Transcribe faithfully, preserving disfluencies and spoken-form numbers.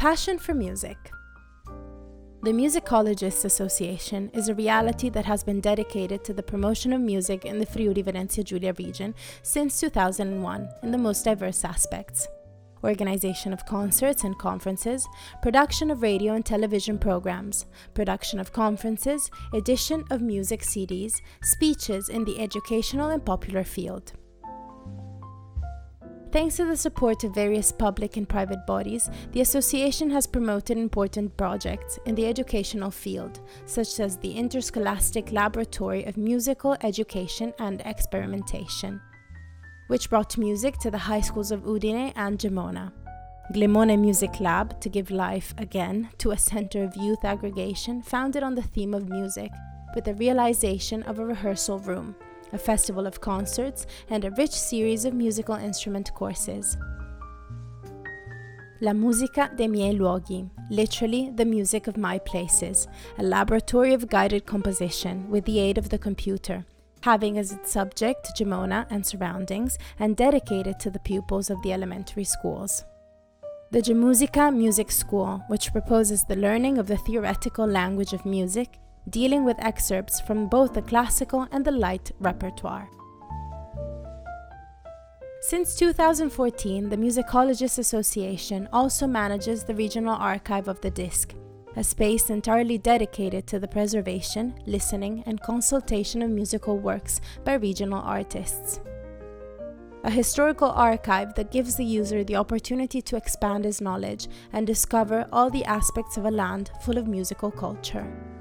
Passion for music. The Musicologists Association is a reality that has been dedicated to the promotion of music in the Friuli Venezia Giulia region since two thousand one in the most diverse aspects. Organization of concerts and conferences, production of radio and television programs, production of conferences, edition of music C Ds, speeches in the educational and popular field. Thanks to the support of various public and private bodies, the association has promoted important projects in the educational field, such as the Interscholastic Laboratory of Musical Education and Experimentation, which brought music to the high schools of Udine and Gemona. Glemone Music Lab, to give life again to a center of youth aggregation founded on the theme of music, with the realization of a rehearsal room, a festival of concerts, and a rich series of musical instrument courses. La musica dei miei luoghi, literally the music of my places, a laboratory of guided composition with the aid of the computer, having as its subject Gemona and surroundings, and dedicated to the pupils of the elementary schools. The Gemusica Music School, which proposes the learning of the theoretical language of music, dealing with excerpts from both the classical and the light repertoire. Since two thousand fourteen, the Musicologists Association also manages the Regional Archive of the Disc, a space entirely dedicated to the preservation, listening, and consultation of musical works by regional artists. A historical archive that gives the user the opportunity to expand his knowledge and discover all the aspects of a land full of musical culture.